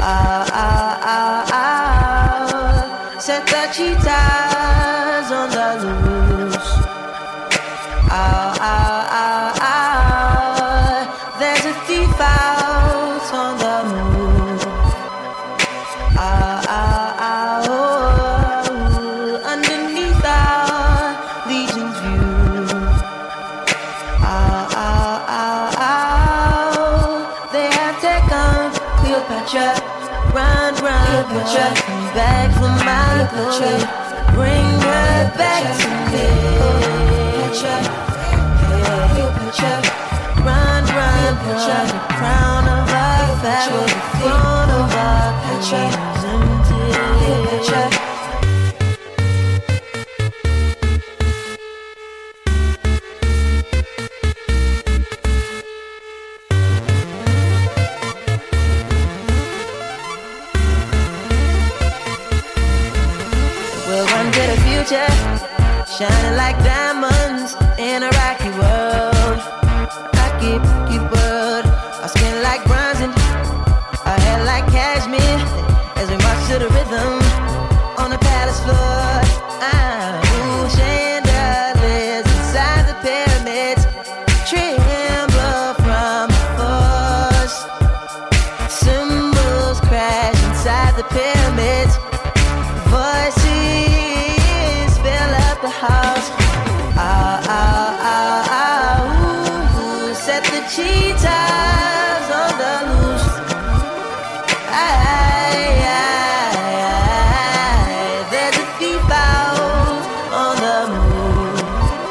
Set the cheetahs on the loose. There's a thief out on the move. Underneath our legion's view. They have taken Cleopatra. Run, Cleopatra, come back from my glory. Bring her back to me. Cleopatra, run, Cleopatra, the crown of our pharaoh, the throne of our country is empty. Cleopatra. Shining like diamonds in a rocky world. Rocky world. Our skin like bronze and our hair like cashmere. As we march to the rhythm on the palace floor. Chandeliers inside the pyramids tremble from the force. Symbols crash inside the pyramids. Voices fill up the house. Set the cheetahs on the loose. There's a thief out on the move.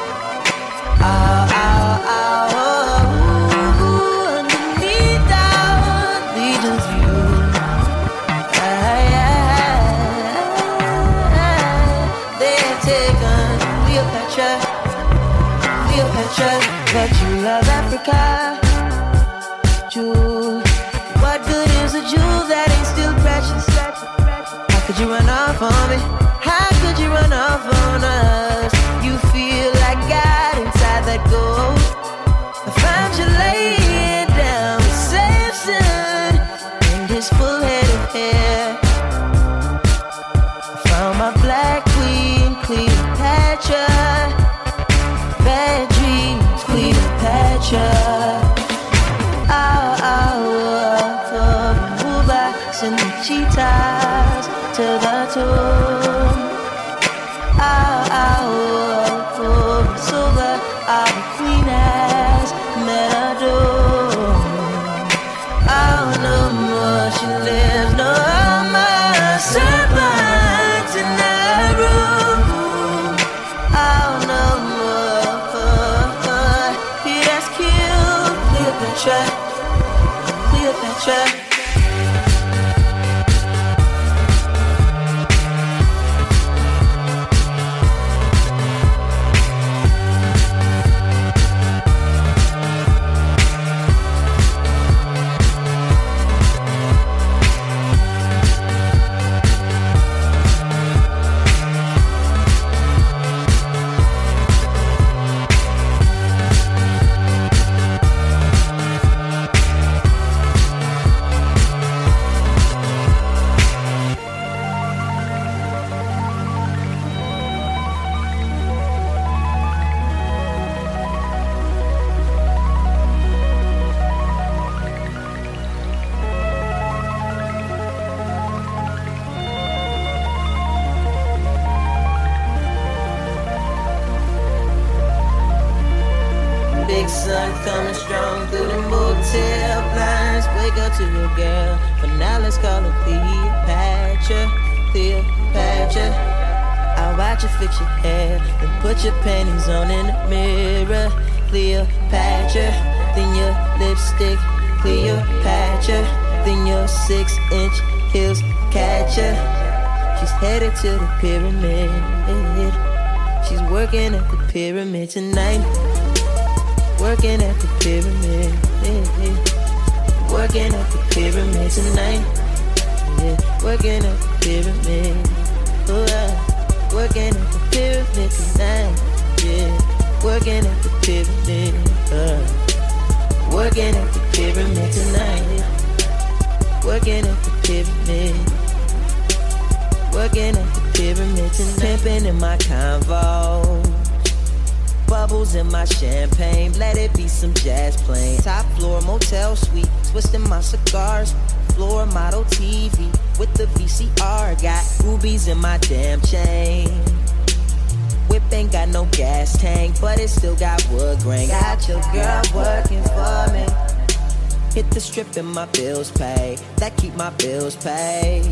Underneath our legion's view. They have taken Cleopatra, but you love Africa. Jewel, what good is a jewel that ain't still precious? How could you run off on me? How could you run off on us? You feel like God inside that gold. I found you laying down with Samson and his full head of hair. I found my black queen, Cleopatra. Bad dreams, Cleopatra. Send the cheetahs to the tomb. So that our queen has met a doom. No more she lives, no more servants in the room. No more. He has killed Cleopatra. Sun coming strong through the motel blinds. Wake up to your girl, but now let's call her Cleopatra. I'll watch you fix your hair, then put your panties on in the mirror. Cleopatra, then your lipstick. Cleopatra, then your 6-inch heels catch her. She's headed to the pyramid. She's working at the pyramid tonight. Working at the pyramid, working at the pyramid tonight. Working at the pyramid, working at the pyramid tonight. Working at the pyramid, working at the pyramid tonight. Working at the pyramid. pyramid. Working at the pyramid and pimping in my convo. Bubbles in my champagne, let it be some jazz playing. Top floor motel suite, twisting my cigars. Floor model TV with the VCR. Got rubies in my damn chain. Whip ain't got no gas tank, but it still got wood grain. Got your girl working for me. Hit the strip and my bills paid. That keep my bills paid.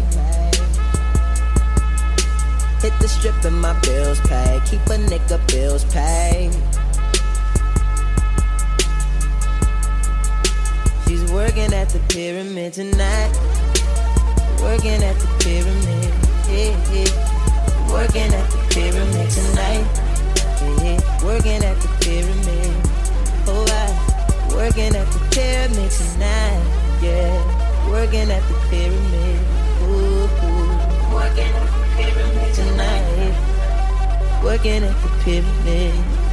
Hit the strip and my bills paid. Keep a nigga bills paid. She's working at the pyramid tonight. Working at the pyramid, yeah, yeah. Working at the pyramid tonight, yeah. Working at the pyramid, oh I. Working at the pyramid tonight, yeah. Working at the pyramid, ooh, ooh. Working at the pyramid tonight. Working at the pyramid.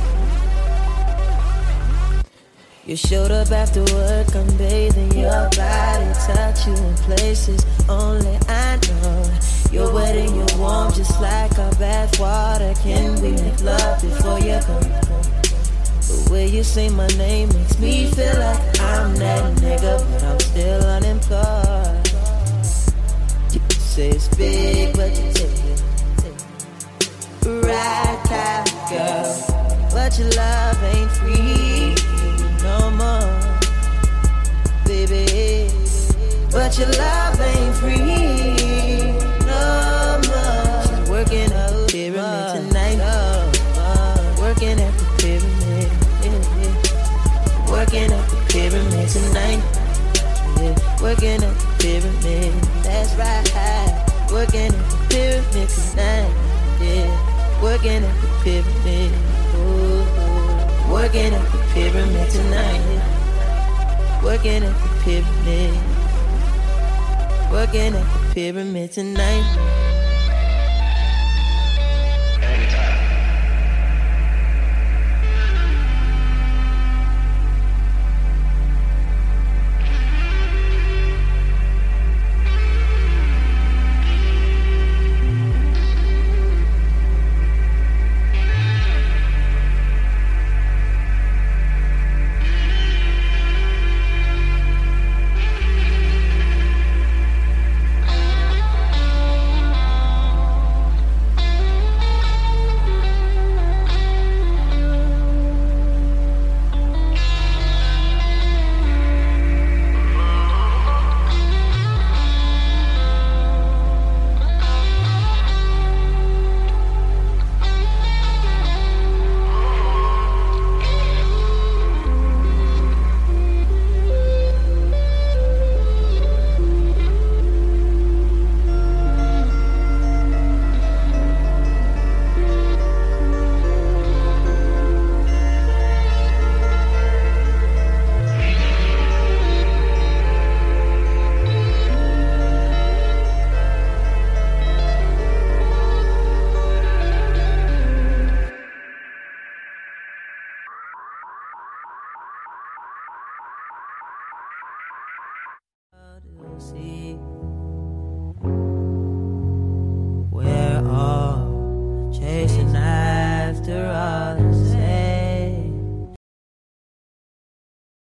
You showed up after work, I'm bathing your body, touch you in places only I know. You're wet and you're warm, just like our bath water. Can we make love before you go? The way you say my name makes me feel like I'm that nigga, but I'm still unemployed. You say it's big, but you take it. Right out, girl, but your love ain't free no more, baby. But your love ain't free no more. She's working at the pyramid tonight. Working at the pyramid, yeah, yeah. Working at the pyramid tonight, yeah. Working at the pyramid, that's right. Working at the pyramid tonight, yeah. Working at the pyramid, ooh. Working at the pyramid tonight. Working at the pyramid. Working at the pyramid tonight.